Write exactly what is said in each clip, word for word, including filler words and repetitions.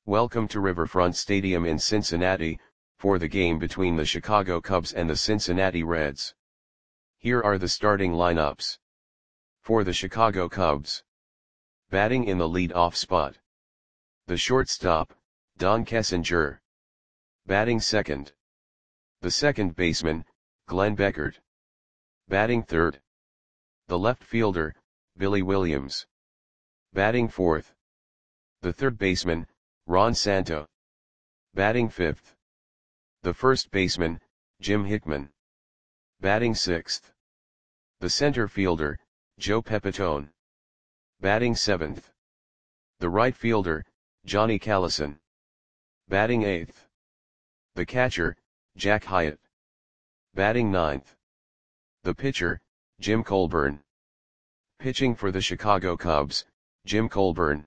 Welcome to Riverfront Stadium in Cincinnati, for the game between the Chicago Cubs and the Cincinnati Reds. Here are the starting lineups. For the Chicago Cubs. Batting in the lead-off spot. The shortstop, Don Kessinger. Batting second. The second baseman, Glenn Beckert. Batting third. The left fielder, Billy Williams. Batting fourth. The third baseman, Ron Santo. Batting fifth. The first baseman, Jim Hickman. Batting sixth. The center fielder, Joe Pepitone. Batting seventh. The right fielder, Johnny Callison. Batting eighth. The catcher, Jack Hyatt. Batting ninth. The pitcher, Jim Colburn. Pitching for the Chicago Cubs, Jim Colburn.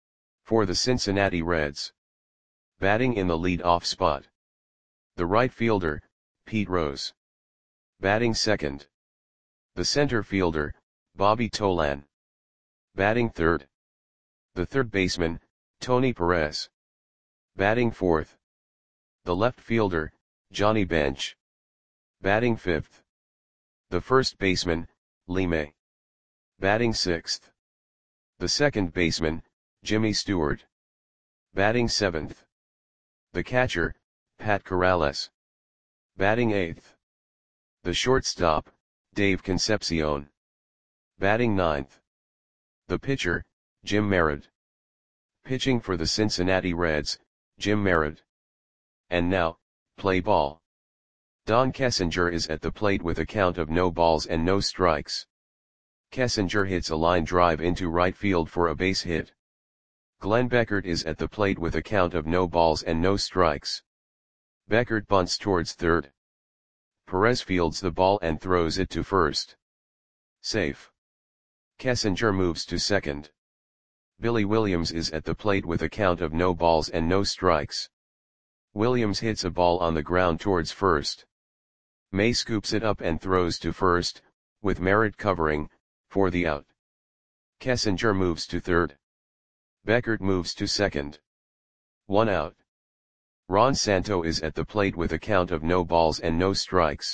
For the Cincinnati Reds. Batting in the lead-off spot. The right fielder, Pete Rose. Batting second. The center fielder, Bobby Tolan. Batting third. The third baseman, Tony Perez. Batting fourth. The left fielder, Johnny Bench. Batting fifth. The first baseman, Lee May. Batting sixth. The second baseman, Jimmy Stewart. Batting seventh. The catcher, Pat Corrales. Batting eighth. The shortstop, Dave Concepcion. Batting ninth. The pitcher, Jim Merritt. Pitching for the Cincinnati Reds, Jim Merritt. And now, play ball. Don Kessinger is at the plate with a count of no balls and no strikes. Kessinger hits a line drive into right field for a base hit. Glenn Beckert is at the plate with a count of no balls and no strikes. Beckert bunts towards third. Perez fields the ball and throws it to first. Safe. Kessinger moves to second. Billy Williams is at the plate with a count of no balls and no strikes. Williams hits a ball on the ground towards first. May scoops it up and throws to first, with Merritt covering, for the out. Kessinger moves to third. Beckert moves to second. One out. Ron Santo is at the plate with a count of no balls and no strikes.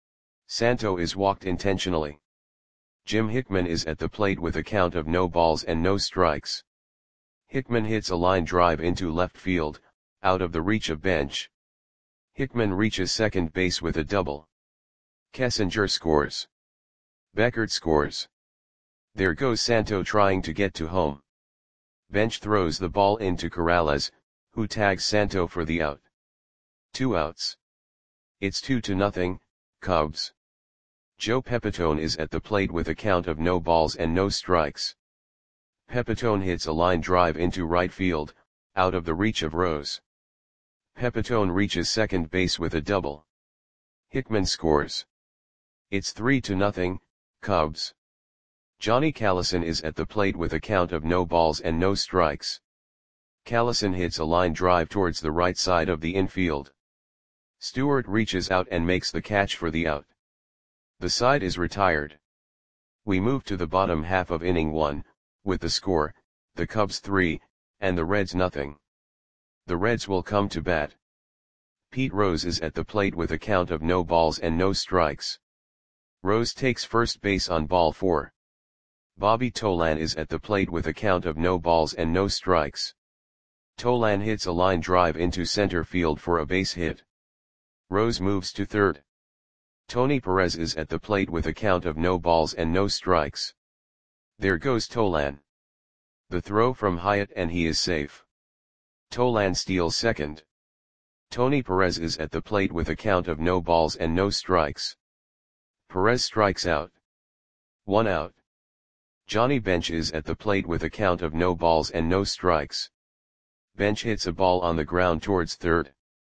Santo is walked intentionally. Jim Hickman is at the plate with a count of no balls and no strikes. Hickman hits a line drive into left field, out of the reach of Bench. Hickman reaches second base with a double. Kessinger scores. Beckert scores. There goes Santo trying to get to home. Bench throws the ball into Corrales, who tags Santo for the out. Two outs. It's two to nothing, Cubs. Joe Pepitone is at the plate with a count of no balls and no strikes. Pepitone hits a line drive into right field, out of the reach of Rose. Pepitone reaches second base with a double. Hickman scores. It's three to nothing, Cubs. Johnny Callison is at the plate with a count of no balls and no strikes. Callison hits a line drive towards the right side of the infield. Stewart reaches out and makes the catch for the out. The side is retired. We move to the bottom half of inning one, with the score, the Cubs three, and the Reds nothing. The Reds will come to bat. Pete Rose is at the plate with a count of no balls and no strikes. Rose takes first base on ball four. Bobby Tolan is at the plate with a count of no balls and no strikes. Tolan hits a line drive into center field for a base hit. Rose moves to third. Tony Perez is at the plate with a count of no balls and no strikes. There goes Tolan. The throw from Hyatt and he is safe. Tolan steals second. Tony Perez is at the plate with a count of no balls and no strikes. Perez strikes out. One out. Johnny Bench is at the plate with a count of no balls and no strikes. Bench hits a ball on the ground towards third.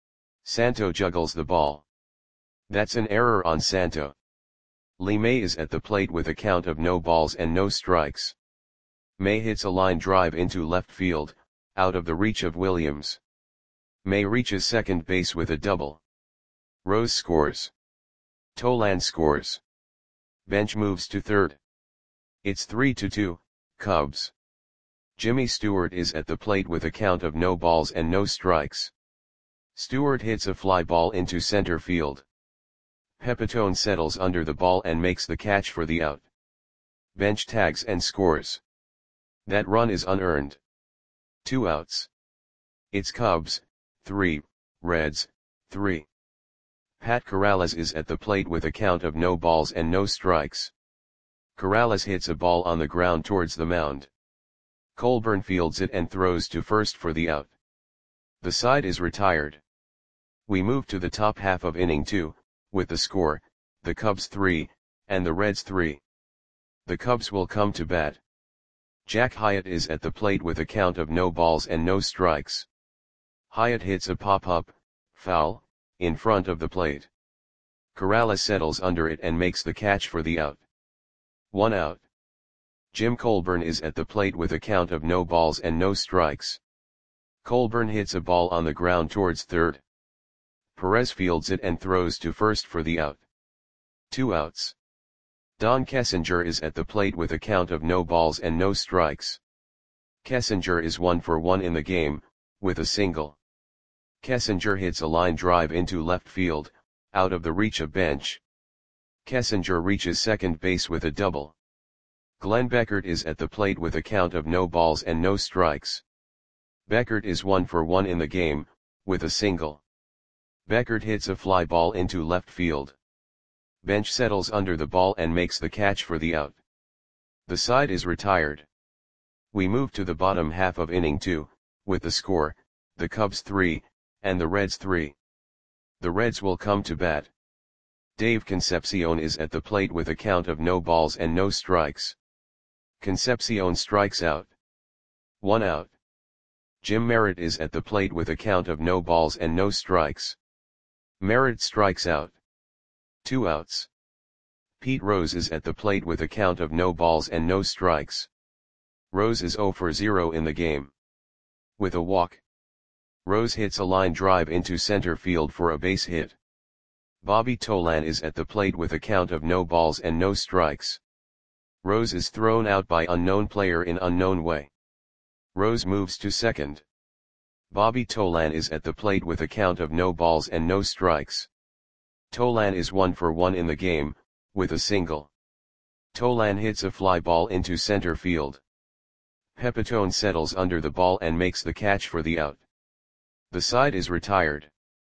Santo juggles the ball. That's an error on Santo. Lee May is at the plate with a count of no balls and no strikes. May hits a line drive into left field, out of the reach of Williams. May reaches second base with a double. Rose scores. Tolan scores. Bench moves to third. It's three to two, Cubs. Jimmy Stewart is at the plate with a count of no balls and no strikes. Stewart hits a fly ball into center field. Pepitone settles under the ball and makes the catch for the out. Bench tags and scores. That run is unearned. Two outs. It's Cubs, three, Reds, three. Pat Corrales is at the plate with a count of no balls and no strikes. Corrales hits a ball on the ground towards the mound. Colburn fields it and throws to first for the out. The side is retired. We move to the top half of inning two, with the score, the Cubs three, and the Reds three. The Cubs will come to bat. Jack Hyatt is at the plate with a count of no balls and no strikes. Hyatt hits a pop-up, foul, in front of the plate. Corrales settles under it and makes the catch for the out. One out. Jim Colburn is at the plate with a count of no balls and no strikes. Colburn hits a ball on the ground towards third. Perez fields it and throws to first for the out. Two outs. Don Kessinger is at the plate with a count of no balls and no strikes. Kessinger is one for one in the game, with a single. Kessinger hits a line drive into left field, out of the reach of Bench. Kessinger reaches second base with a double. Glenn Beckert is at the plate with a count of no balls and no strikes. Beckert is one for one in the game, with a single. Beckert hits a fly ball into left field. Bench settles under the ball and makes the catch for the out. The side is retired. We move to the bottom half of inning two, with the score, the Cubs three, and the Reds three. The Reds will come to bat. Dave Concepcion is at the plate with a count of no balls and no strikes. Concepcion strikes out. One out. Jim Merritt is at the plate with a count of no balls and no strikes. Merritt strikes out. Two outs. Pete Rose is at the plate with a count of no balls and no strikes. Rose is zero for zero in the game. With a walk. Rose hits a line drive into center field for a base hit. Bobby Tolan is at the plate with a count of no balls and no strikes. Rose is thrown out by unknown player in unknown way. Rose moves to second. Bobby Tolan is at the plate with a count of no balls and no strikes. Tolan is one for one in the game, with a single. Tolan hits a fly ball into center field. Pepitone settles under the ball and makes the catch for the out. The side is retired.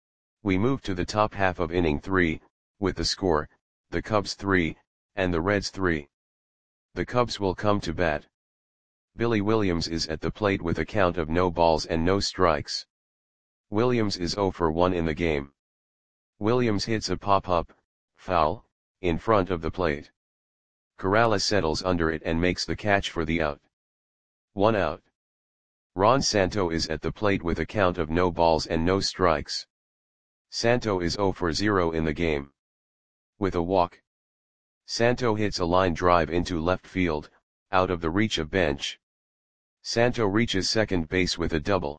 We move to the top half of inning three, with the score, the Cubs three, and the Reds three. The Cubs will come to bat. Billy Williams is at the plate with a count of no balls and no strikes. Williams is zero for one in the game. Williams hits a pop-up, foul, in front of the plate. Corrales settles under it and makes the catch for the out. One out. Ron Santo is at the plate with a count of no balls and no strikes. Santo is zero for zero in the game. With a walk. Santo hits a line drive into left field, out of the reach of Bench. Santo reaches second base with a double.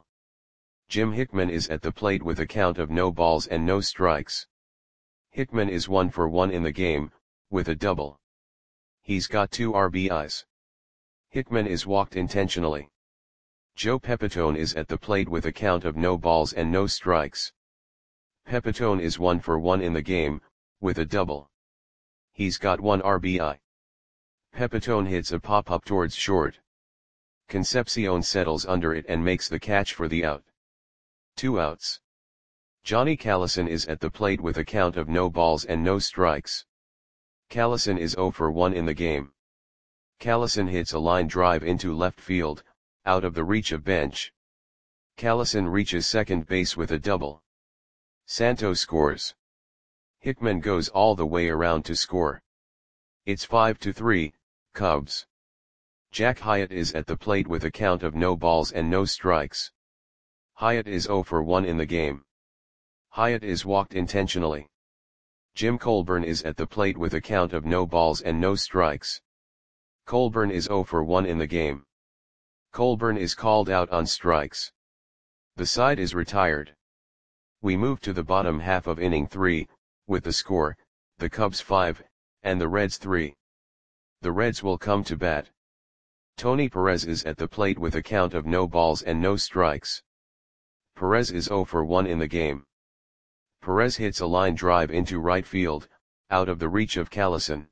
Jim Hickman is at the plate with a count of no balls and no strikes. Hickman is one for one in the game, with a double. He's got two R B Is. Hickman is walked intentionally. Joe Pepitone is at the plate with a count of no balls and no strikes. Pepitone is one for one in the game, with a double. He's got one R B I. Pepitone hits a pop-up towards short. Concepcion settles under it and makes the catch for the out. Two outs. Johnny Callison is at the plate with a count of no balls and no strikes. Callison is zero for one in the game. Callison hits a line drive into left field, out of the reach of Bench. Callison reaches second base with a double. Santo scores. Hickman goes all the way around to score. It's five to three, Cubs. Jack Hyatt is at the plate with a count of no balls and no strikes. Hyatt is zero for one in the game. Hyatt is walked intentionally. Jim Colburn is at the plate with a count of no balls and no strikes. Colburn is zero for one in the game. Colburn is called out on strikes. The side is retired. We move to the bottom half of inning three, with the score, the Cubs five, and the Reds three. The Reds will come to bat. Tony Perez is at the plate with a count of no balls and no strikes. Perez is zero for one in the game. Perez hits a line drive into right field, out of the reach of Callison.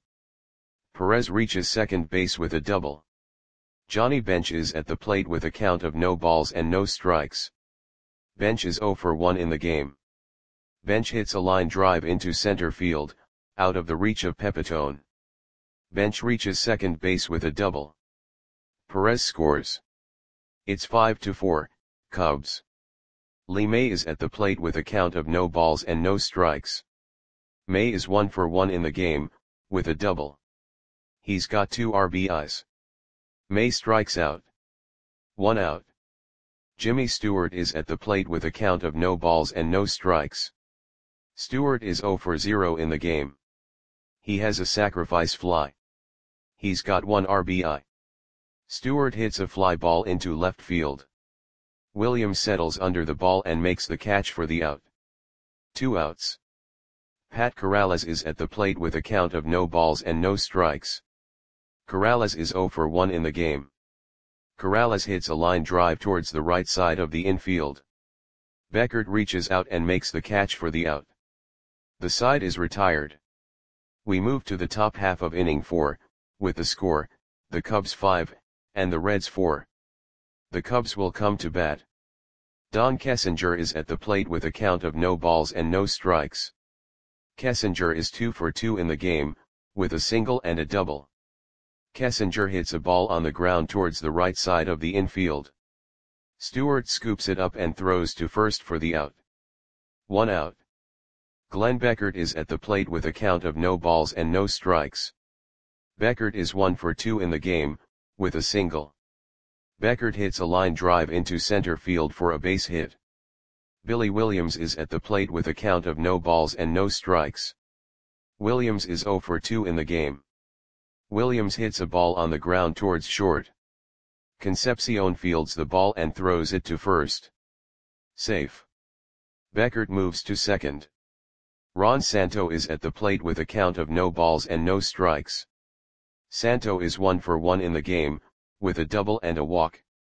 Perez reaches second base with a double. Johnny Bench is at the plate with a count of no balls and no strikes. Bench is zero for one in the game. Bench hits a line drive into center field, out of the reach of Pepitone. Bench reaches second base with a double. Perez scores. It's five to four, Cubs. Lee May is at the plate with a count of no balls and no strikes. May is one for one in the game, with a double. He's got two R B Is. May strikes out. One out. Jimmy Stewart is at the plate with a count of no balls and no strikes. Stewart is zero for zero in the game. He has a sacrifice fly. He's got one R B I. Stewart hits a fly ball into left field. Williams settles under the ball and makes the catch for the out. Two outs. Pat Corrales is at the plate with a count of no balls and no strikes. Corrales is zero for one in the game. Corrales hits a line drive towards the right side of the infield. Beckert reaches out and makes the catch for the out. The side is retired. We move to the top half of inning four, with the score, the Cubs five, and the Reds four. The Cubs will come to bat. Don Kessinger is at the plate with a count of no balls and no strikes. Kessinger is two for two in the game, with a single and a double. Kessinger hits a ball on the ground towards the right side of the infield. Stewart scoops it up and throws to first for the out. One out. Glenn Beckert is at the plate with a count of no balls and no strikes. Beckert is one for two in the game, with a single. Beckert hits a line drive into center field for a base hit. Billy Williams is at the plate with a count of no balls and no strikes. Williams is zero for two in the game. Williams hits a ball on the ground towards short. Concepcion fields the ball and throws it to first. Safe. Beckert moves to second. Ron Santo is at the plate with a count of no balls and no strikes. Santo is one for one in the game, with a double and a walk.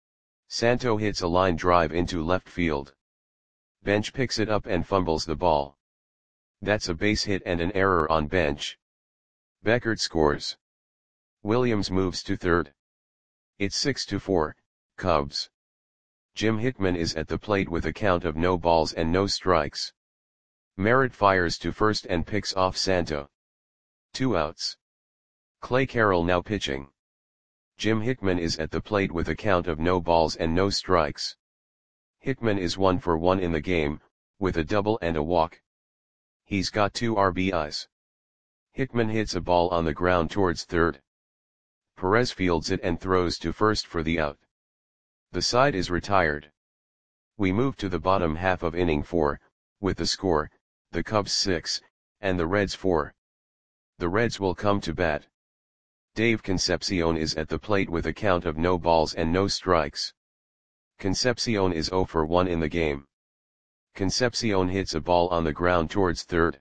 Santo hits a line drive into left field. Bench picks it up and fumbles the ball. That's a base hit and an error on Bench. Beckert scores. Williams moves to third. It's six to four, Cubs. Jim Hickman is at the plate with a count of no balls and no strikes. Merritt fires to first and picks off Santo. Two outs. Clay Carroll now pitching. Jim Hickman is at the plate with a count of no balls and no strikes. Hickman is one for one in the game, with a double and a walk. He's got two R B Is. Hickman hits a ball on the ground towards third. Perez fields it and throws to first for the out. The side is retired. We move to the bottom half of inning four, with the score, the Cubs six, and the Reds four. The Reds will come to bat. Dave Concepcion is at the plate with a count of no balls and no strikes. Concepcion is zero for one in the game. Concepcion hits a ball on the ground towards third.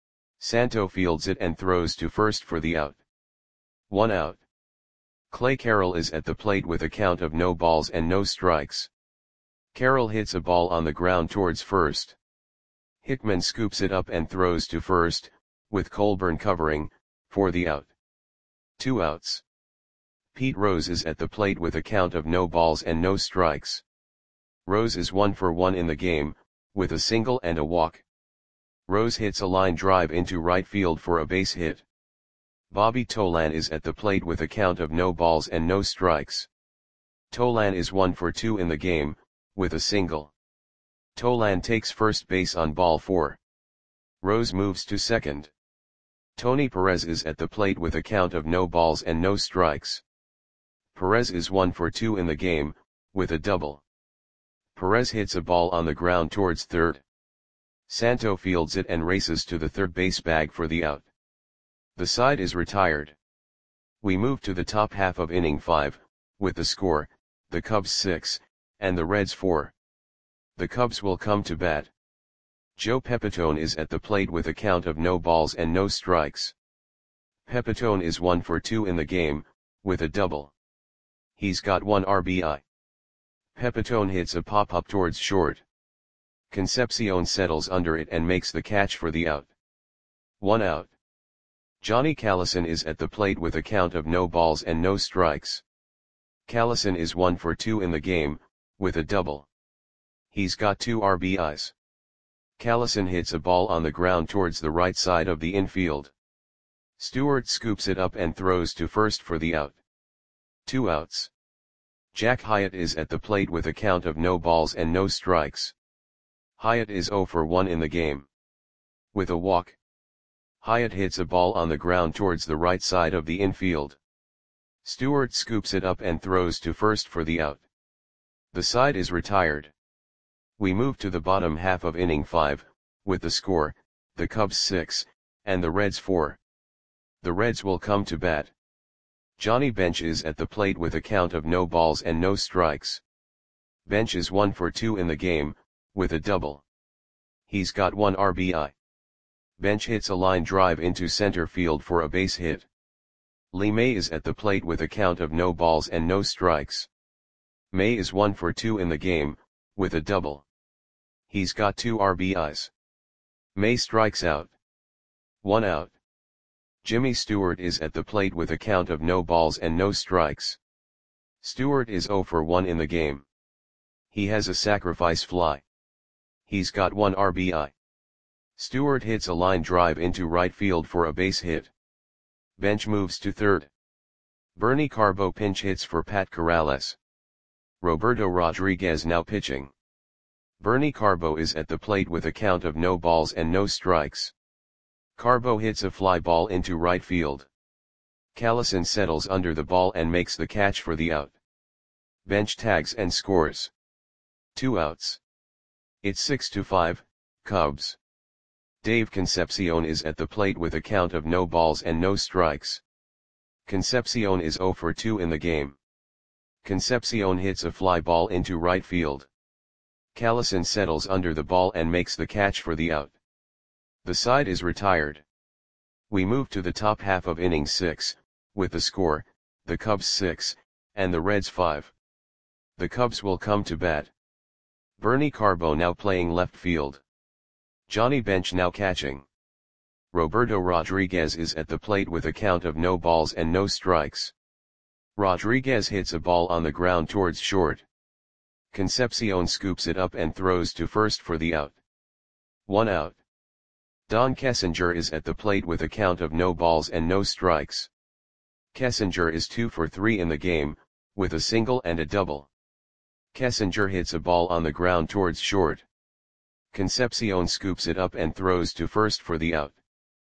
Santo fields it and throws to first for the out. One out. Clay Carroll is at the plate with a count of no balls and no strikes. Carroll hits a ball on the ground towards first. Hickman scoops it up and throws to first, with Colburn covering, for the out. Two outs. Pete Rose is at the plate with a count of no balls and no strikes. Rose is one for one in the game, with a single and a walk. Rose hits a line drive into right field for a base hit. Bobby Tolan is at the plate with a count of no balls and no strikes. Tolan is one for two in the game, with a single. Tolan takes first base on ball four. Rose moves to second. Tony Perez is at the plate with a count of no balls and no strikes. Perez is one for two in the game, with a double. Perez hits a ball on the ground towards third. Santo fields it and races to the third base bag for the out. The side is retired. We move to the top half of inning five, with the score, the Cubs six, and the Reds four. The Cubs will come to bat. Joe Pepitone is at the plate with a count of no balls and no strikes. Pepitone is one for two in the game, with a double. He's got one R B I. Pepitone hits a pop-up towards short. Concepcion settles under it and makes the catch for the out. One out. Johnny Callison is at the plate with a count of no balls and no strikes. Callison is one for two in the game, with a double. He's got two R B Is. Callison hits a ball on the ground towards the right side of the infield. Stewart scoops it up and throws to first for the out. Two outs. Jack Hyatt is at the plate with a count of no balls and no strikes. Hyatt is zero for one in the game. With a walk. Hyatt hits a ball on the ground towards the right side of the infield. Stewart scoops it up and throws to first for the out. The side is retired. We move to the bottom half of inning five, with the score, the Cubs six, and the Reds four. The Reds will come to bat. Johnny Bench is at the plate with a count of no balls and no strikes. Bench is one for two in the game, with a double. He's got one R B I. Bench hits a line drive into center field for a base hit. Lee May is at the plate with a count of no balls and no strikes. May is one for two in the game, with a double. He's got two R B Is. May strikes out. One out. Jimmy Stewart is at the plate with a count of no balls and no strikes. Stewart is zero for one in the game. He has a sacrifice fly. He's got one R B I. Stewart hits a line drive into right field for a base hit. Bench moves to third. Bernie Carbo pinch hits for Pat Corrales. Roberto Rodriguez now pitching. Bernie Carbo is at the plate with a count of no balls and no strikes. Carbo hits a fly ball into right field. Callison settles under the ball and makes the catch for the out. Bench tags and scores. Two outs. It's six to five, Cubs. Dave Concepcion is at the plate with a count of no balls and no strikes. Concepcion is zero for two in the game. Concepcion hits a fly ball into right field. Callison settles under the ball and makes the catch for the out. The side is retired. We move to the top half of inning six, with the score, the Cubs six, and the Reds five. The Cubs will come to bat. Bernie Carbo now playing left field. Johnny Bench now catching. Roberto Rodriguez is at the plate with a count of no balls and no strikes. Rodriguez hits a ball on the ground towards short. Concepcion scoops it up and throws to first for the out. One out. Don Kessinger is at the plate with a count of no balls and no strikes. Kessinger is two for three in the game, with a single and a double. Kessinger hits a ball on the ground towards short. Concepcion scoops it up and throws to first for the out.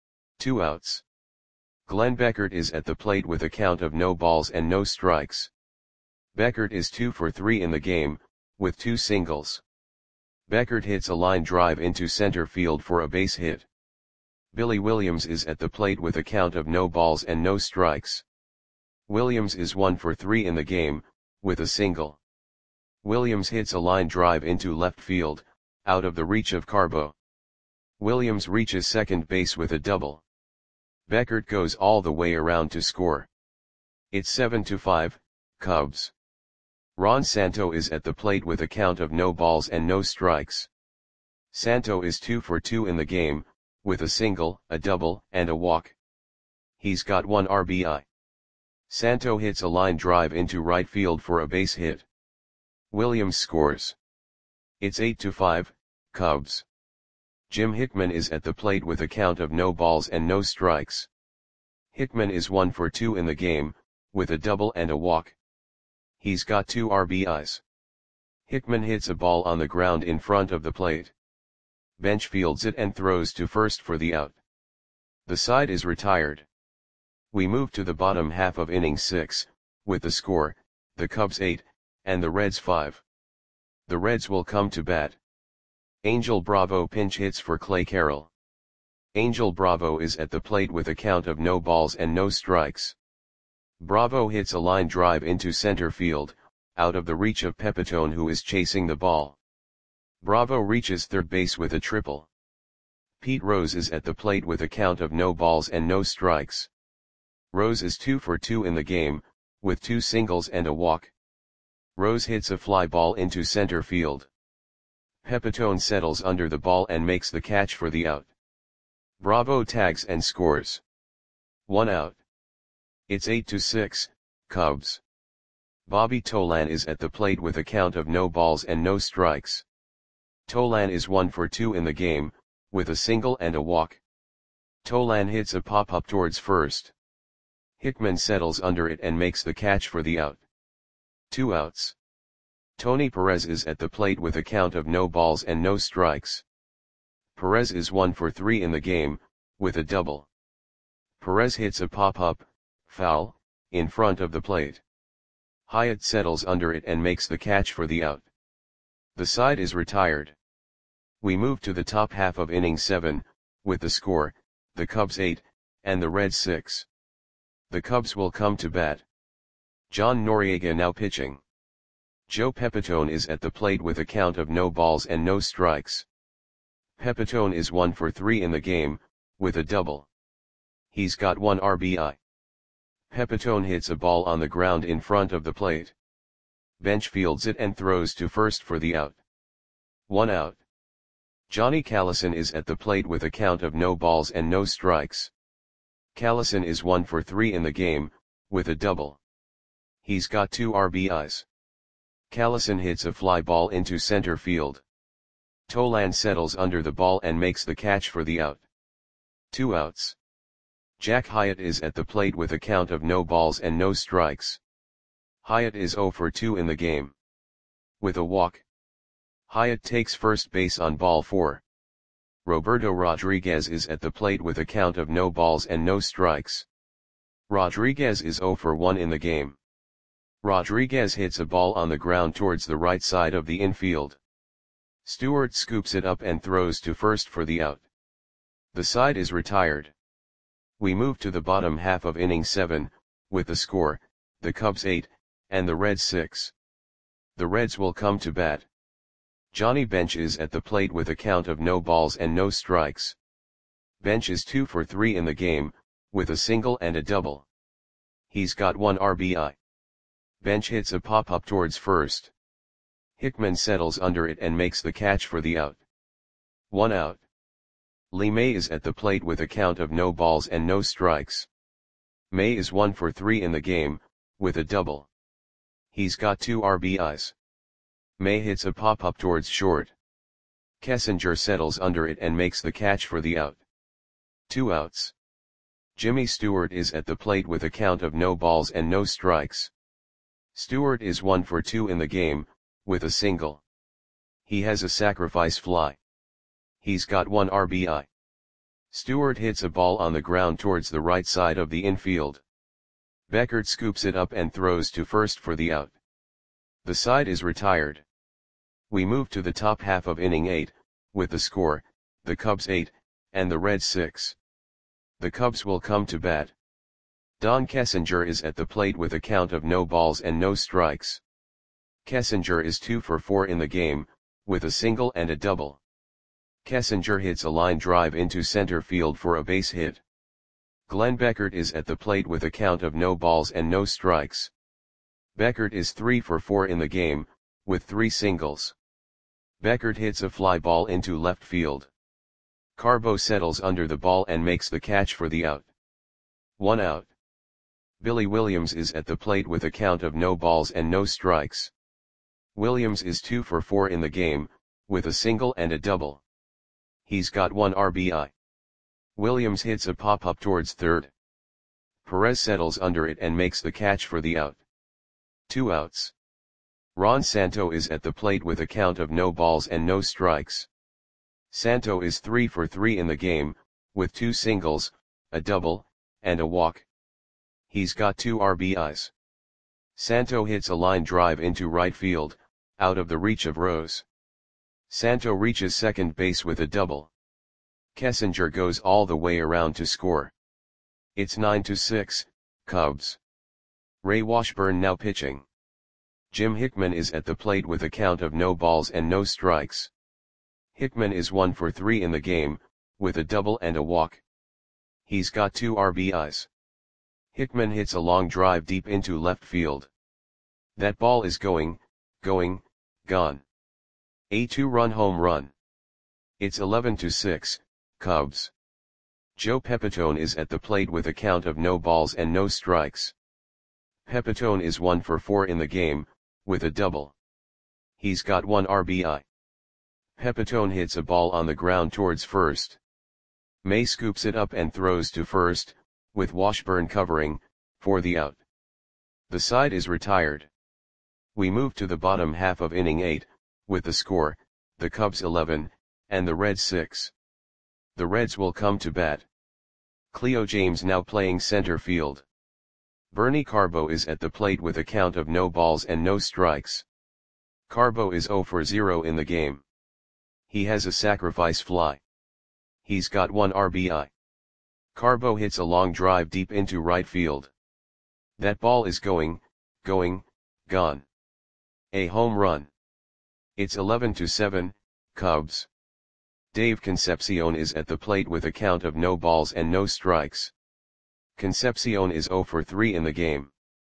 Two outs. Glenn Beckert is at the plate with a count of no balls and no strikes. Beckert is two for three in the game, with two singles. Beckert hits a line drive into center field for a base hit. Billy Williams is at the plate with a count of no balls and no strikes. Williams is one for three in the game, with a single. Williams hits a line drive into left field, out of the reach of Carbo. Williams reaches second base with a double. Beckert goes all the way around to score. It's seven to five, Cubs. Ron Santo is at the plate with a count of no balls and no strikes. Santo is two for two in the game, with a single, a double, and a walk. He's got one R B I. Santo hits a line drive into right field for a base hit. Williams scores. It's eight to five, Cubs. Jim Hickman is at the plate with a count of no balls and no strikes. Hickman is one for two in the game, with a double and a walk. He's got two R B Is. Hickman hits a ball on the ground in front of the plate. Bench fields it and throws to first for the out. The side is retired. We move to the bottom half of inning six, with the score, the Cubs eight, and the Reds five. The Reds will come to bat. Angel Bravo pinch hits for Clay Carroll. Angel Bravo is at the plate with a count of no balls and no strikes. Bravo hits a line drive into center field, out of the reach of Pepitone, who is chasing the ball. Bravo reaches third base with a triple. Pete Rose is at the plate with a count of no balls and no strikes. Rose is two for two in the game, with two singles and a walk. Rose hits a fly ball into center field. Pepitone settles under the ball and makes the catch for the out. Bravo tags and scores. One out. It's eight to six, Cubs. Bobby Tolan is at the plate with a count of no balls and no strikes. Tolan is one for two in the game, with a single and a walk. Tolan hits a pop-up towards first. Hickman settles under it and makes the catch for the out. Two outs. Tony Perez is at the plate with a count of no balls and no strikes. Perez is one for three in the game, with a double. Perez hits a pop-up, foul, in front of the plate. Hyatt settles under it and makes the catch for the out. The side is retired. We move to the top half of inning seven, with the score, the Cubs eight, and the Reds six. The Cubs will come to bat. John Noriega now pitching. Joe Pepitone is at the plate with a count of no balls and no strikes. Pepitone is one for three in the game, with a double. He's got one R B I. Pepitone hits a ball on the ground in front of the plate. Bench fields it and throws to first for the out. One out. Johnny Callison is at the plate with a count of no balls and no strikes. Callison is one for three in the game, with a double. He's got two R B Is. Callison hits a fly ball into center field. Tolan settles under the ball and makes the catch for the out. Two outs. Jack Hyatt is at the plate with a count of no balls and no strikes. Hyatt is zero for two in the game. With a walk. Hyatt takes first base on ball four. Roberto Rodriguez is at the plate with a count of no balls and no strikes. Rodriguez is zero for one in the game. Rodriguez hits a ball on the ground towards the right side of the infield. Stewart scoops it up and throws to first for the out. The side is retired. We move to the bottom half of inning seven, with the score, the Cubs eight, and the Reds six. The Reds will come to bat. Johnny Bench is at the plate with a count of no balls and no strikes. Bench is two for three in the game, with a single and a double. He's got one R B I. Bench hits a pop-up towards first. Hickman settles under it and makes the catch for the out. One out. Lee May is at the plate with a count of no balls and no strikes. May is one for three in the game, with a double. He's got two R B Is. May hits a pop-up towards short. Kessinger settles under it and makes the catch for the out. Two outs. Jimmy Stewart is at the plate with a count of no balls and no strikes. Stewart is one for two in the game, with a single. He has a sacrifice fly. He's got one R B I. Stewart hits a ball on the ground towards the right side of the infield. Beckert scoops it up and throws to first for the out. The side is retired. We move to the top half of inning eight, with the score, the Cubs eight, and the Reds six. The Cubs will come to bat. Don Kessinger is at the plate with a count of no balls and no strikes. Kessinger is two for four in the game, with a single and a double. Kessinger hits a line drive into center field for a base hit. Glenn Beckert is at the plate with a count of no balls and no strikes. Beckert is three for four in the game, with three singles. Beckert hits a fly ball into left field. Carbo settles under the ball and makes the catch for the out. One out. Billy Williams is at the plate with a count of no balls and no strikes. Williams is two for four in the game, with a single and a double. He's got one R B I. Williams hits a pop-up towards third. Perez settles under it and makes the catch for the out. Two outs. Ron Santo is at the plate with a count of no balls and no strikes. Santo is three for three in the game, with two singles, a double, and a walk. He's got two R B Is. Santo hits a line drive into right field, out of the reach of Rose. Santo reaches second base with a double. Kessinger goes all the way around to score. It's nine to six, Cubs. Ray Washburn now pitching. Jim Hickman is at the plate with a count of no balls and no strikes. Hickman is one for three in the game, with a double and a walk. He's got two R B Is. Hickman hits a long drive deep into left field. That ball is going, going, gone. A two-run home run. It's eleven to six, Cubs. Joe Pepitone is at the plate with a count of no balls and no strikes. Pepitone is one for four in the game, with a double. He's got one R B I. Pepitone hits a ball on the ground towards first. May scoops it up and throws to first, with Washburn covering, for the out. The side is retired. We move to the bottom half of inning eight, with the score, the Cubs eleven, and the Reds six. The Reds will come to bat. Cleo James now playing center field. Bernie Carbo is at the plate with a count of no balls and no strikes. Carbo is zero for zero in the game. He has a sacrifice fly. He's got one R B I. Carbo hits a long drive deep into right field. That ball is going, going, gone. A home run. It's eleven to seven, Cubs. Dave Concepcion is at the plate with a count of no balls and no strikes. Concepcion is zero for three in the game.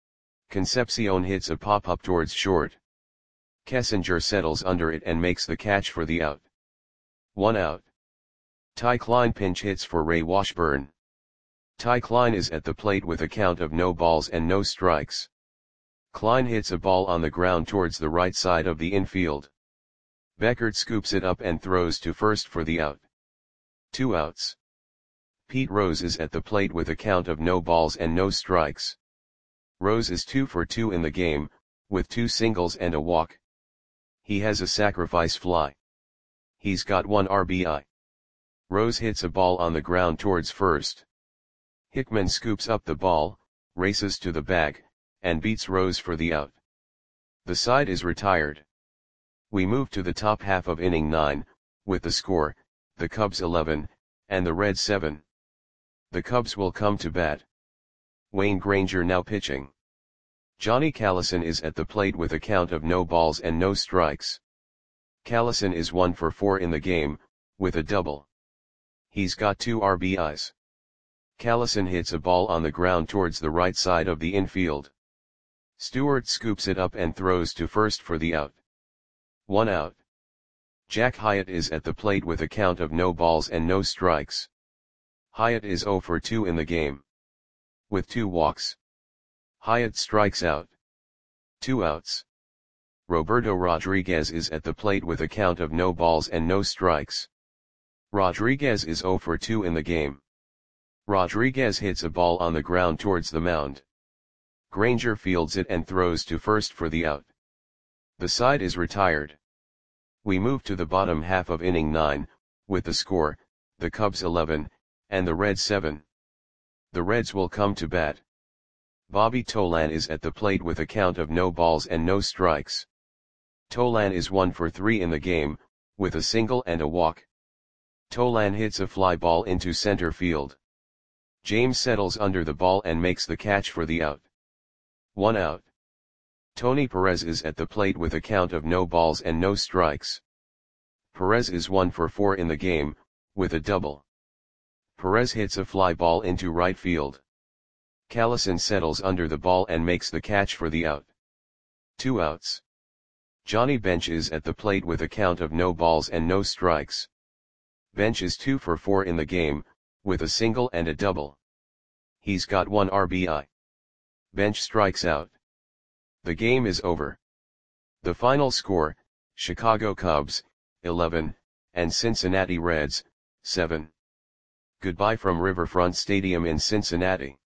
Concepcion hits a pop-up towards short. Kessinger settles under it and makes the catch for the out. One out. Ty Klein pinch hits for Ray Washburn. Ty Klein is at the plate with a count of no balls and no strikes. Klein hits a ball on the ground towards the right side of the infield. Beckert scoops it up and throws to first for the out. Two outs. Pete Rose is at the plate with a count of no balls and no strikes. Rose is two for two in the game, with two singles and a walk. He has a sacrifice fly. He's got one R B I. Rose hits a ball on the ground towards first. Hickman scoops up the ball, races to the bag, and beats Rose for the out. The side is retired. We move to the top half of inning nine, with the score, the Cubs eleven, and the Reds seven. The Cubs will come to bat. Wayne Granger now pitching. Johnny Callison is at the plate with a count of no balls and no strikes. Callison is one for four in the game, with a double. He's got two R B Is. Callison hits a ball on the ground towards the right side of the infield. Stewart scoops it up and throws to first for the out. One out. Jack Hyatt is at the plate with a count of no balls and no strikes. Hyatt is zero for two in the game. With two walks. Hyatt strikes out. Two outs. Roberto Rodriguez is at the plate with a count of no balls and no strikes. Rodriguez is zero for two in the game. Rodriguez hits a ball on the ground towards the mound. Granger fields it and throws to first for the out. The side is retired. We move to the bottom half of inning nine, with the score, the Cubs eleven, and the Reds seven. The Reds will come to bat. Bobby Tolan is at the plate with a count of no balls and no strikes. Tolan is one for three in the game, with a single and a walk. Tolan hits a fly ball into center field. James settles under the ball and makes the catch for the out. One out. Tony Perez is at the plate with a count of no balls and no strikes. Perez is one for four in the game, with a double. Perez hits a fly ball into right field. Callison settles under the ball and makes the catch for the out. Two outs. Johnny Bench is at the plate with a count of no balls and no strikes. Bench is two for four in the game, with a single and a double. He's got one R B I. Bench strikes out. The game is over. The final score, Chicago Cubs, eleven, and Cincinnati Reds, seven. Goodbye from Riverfront Stadium in Cincinnati.